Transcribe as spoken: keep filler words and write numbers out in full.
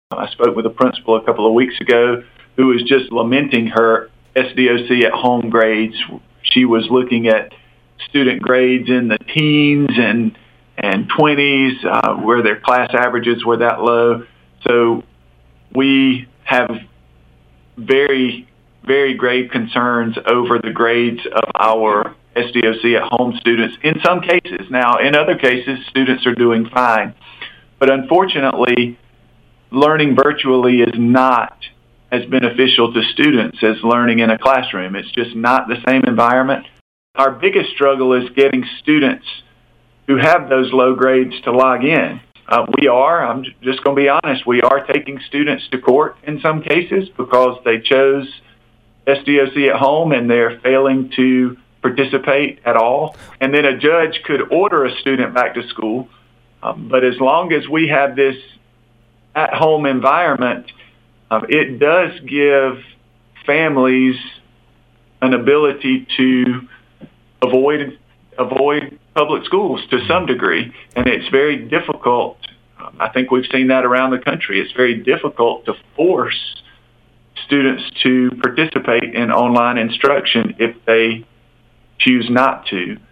I spoke with a principal a couple of weeks ago who was just lamenting her S D O C at home grades. She was looking at student grades in the teens and and twenties, uh, where their class averages were that low. So we have very, very grave concerns over the grades of our S D O C at home students in some cases. Now, in other cases, students are doing fine. But unfortunately, learning virtually is not as beneficial to students as learning in a classroom. It's just not the same environment. Our biggest struggle is getting students who have those low grades to log in. Uh, we are, I'm just going to be honest, we are taking students to court in some cases because they chose S D O C at home and they're failing to participate at all. And then a judge could order a student back to school. Um, but as long as we have this at-home environment, um, it does give families an ability to avoid avoid public schools to some degree, and it's very difficult. Um, I think we've seen that around the country. It's very difficult to force students to participate in online instruction if they choose not to.